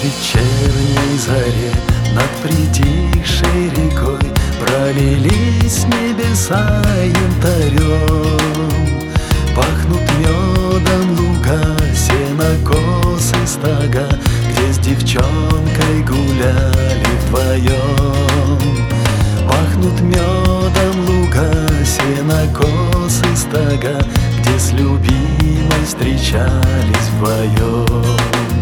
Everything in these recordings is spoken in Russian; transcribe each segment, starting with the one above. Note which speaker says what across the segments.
Speaker 1: вечерней заре над притихшей рекой пролились небеса янтарем. Пахнут медом луга, сенокосы стога, где с девчонкой гуляли вдвоем. Пахнут медом луга, сенокосы стога, где с любимой встречались вдвоем.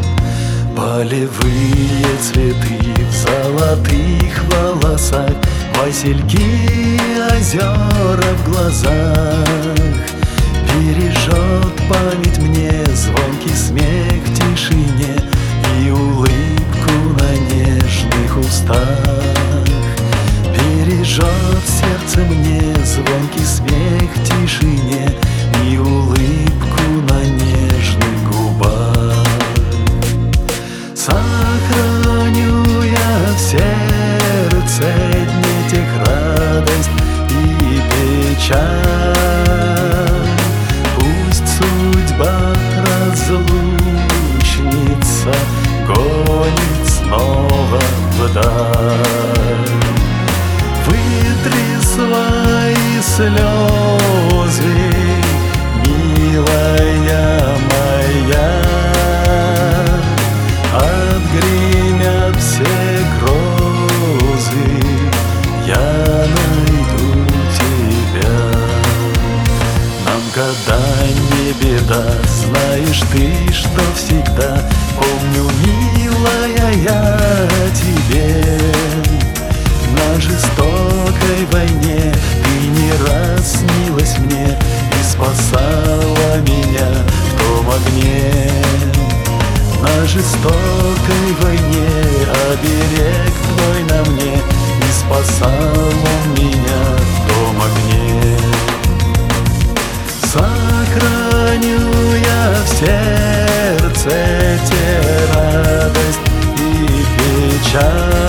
Speaker 1: Полевые цветы в золотых волосах, васильки, озера в глазах. Бережет память мне звонкий смех в тишине и улыбку на нежных устах. Бережет сердце мне звонкий смех в тишине и улыбку на нежных губах. Сохраню я в сердце дней тех радость и печаль. Пусть судьба разлучница гонит снова вдаль. Вытри свои слезы, милая моя. Отгремят все грозы, я найду тебя. Нам года не беда, знаешь ты, что всегда помню, милая, я тебе. На жестокой войне ты не раз снилась мне и спасала меня в том огне. На жестокой войне оберег твой на мне, и спасал он меня в том огне. Сохраню я в сердце те радость и печаль.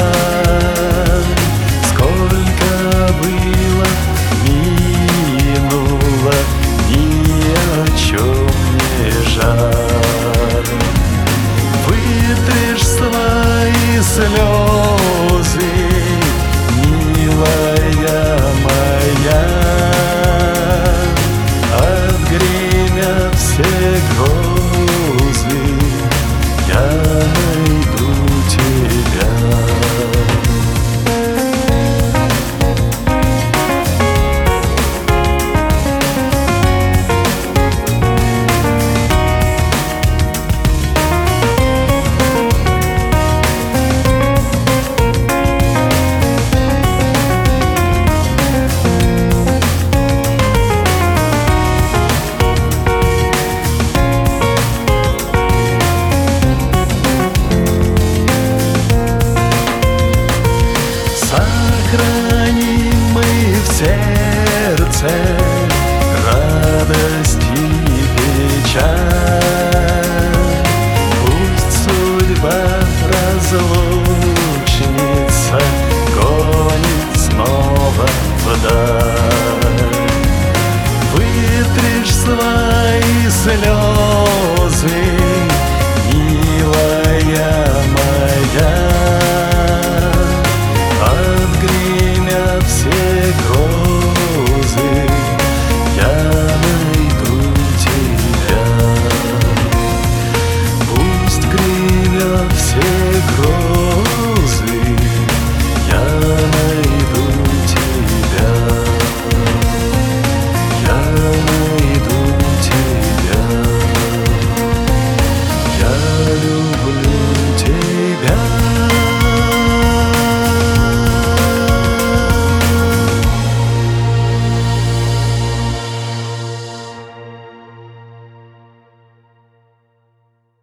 Speaker 1: Сколько было, минуло, ни о чем не жаль. Вытришь свои слезы, милая моя. Отгремят все грозы, я найду тебя. Сохраним мы в сердце